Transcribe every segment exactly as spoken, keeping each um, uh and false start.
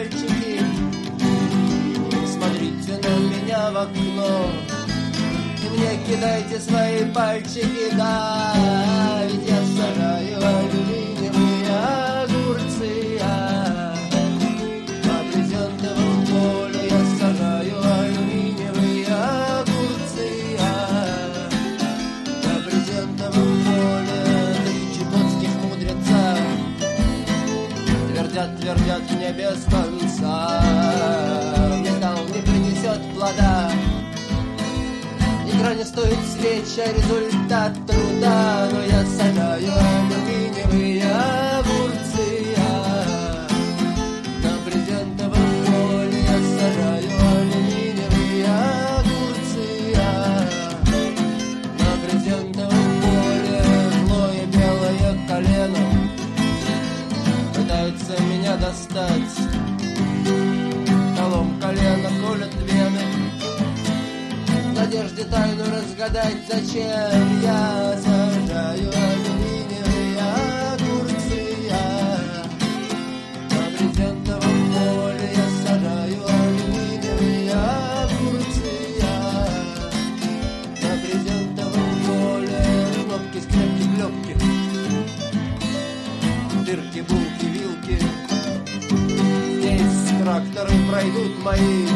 мальчики, смотрите на меня в окно и мне кидайте свои пальчики, да, ведь я сажаю алюминиевые огурцы, а по брезентовому полю я сажаю алюминиевые огурцы, а по брезентовому поле три чукотских мудреца твердят, твердят мне без конца, металл не принесет плода. Игра не стоит свеч, а результат труда, но я сажаю алюминиевые огурцы, а на брезентовом поле я сажаю алюминиевые огурцы, а на брезентовом поле злое белое колено пытается меня достать, колом колено колет вены. В надежде тайну разгадать, зачем я сажаю алюминиевые огурцы, а на брезентовом поле я сажаю алюминиевые огурцы, а на брезентовом поле кнопки, скрепки, клепки, дырки, булки, вилки. Здесь тракторы пройдут мои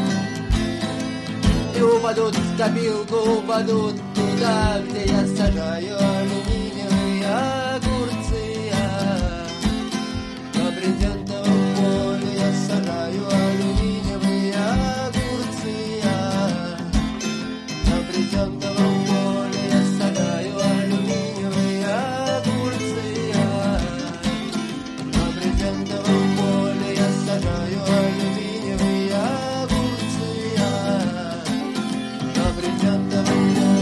и упадут в копилку, упадут туда, где я сажаю алюминиевые огурцы, а на брезентовом поле я сажаю алюминиевые огурцы, а на брезентовом поле я сажаю алюминиевые огурцы, а на брезентовом поле я сажаю алюминиевые огурцы, а на брезентовом поле.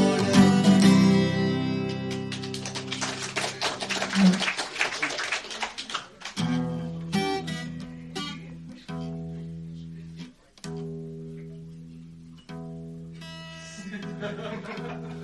Ha ha ha ha.